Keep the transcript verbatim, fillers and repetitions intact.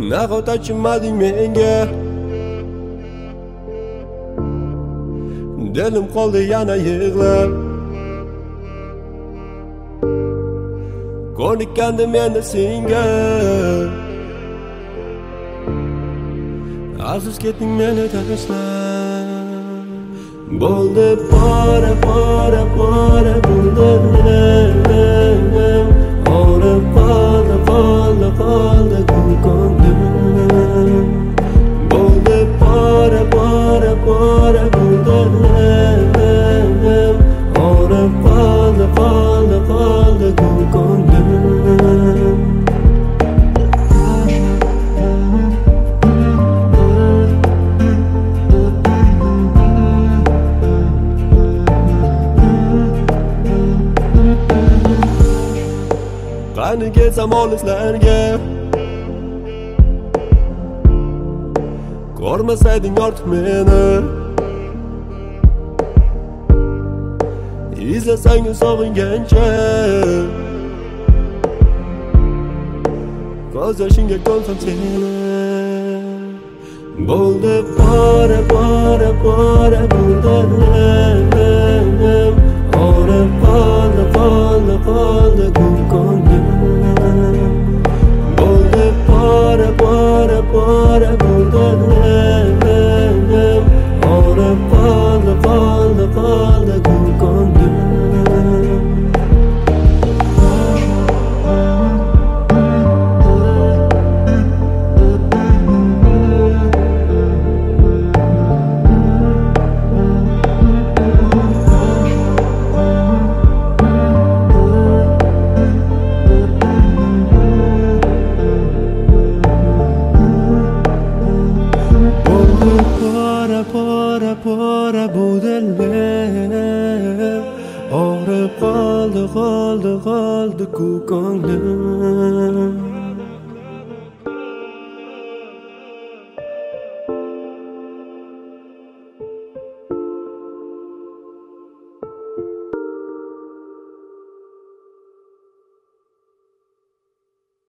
nahot achinmading menga. Dilim qoldi yana yig'lab, ko'nikkandim endi senga. Afsus ketding meni tashlab. Bo'ldi pora pora pora bo'ldi. Og'rib qoldi qoldi qoldi ko'nglim. Bo'ldi pora pora pora bo'ldi. Og'rib qoldi qoldi qoldi ko'nglim. Qani kelsam olislarga, ko'rmasayding ortiq meni. Izlasang sog'ingancha, ko'z yoshingga ko'nsam seni. Bo'ldi pora pora pora bo'ldi. Og'rib qoldi qoldi qoldi ko'nglim. Bo'ldi pora pora pora bo'ldi. Og'rib qoldi qoldi qoldi ko'nglim. Pora pora bu dilim, og'rib qoldi qoldi qoldi ko'nglim.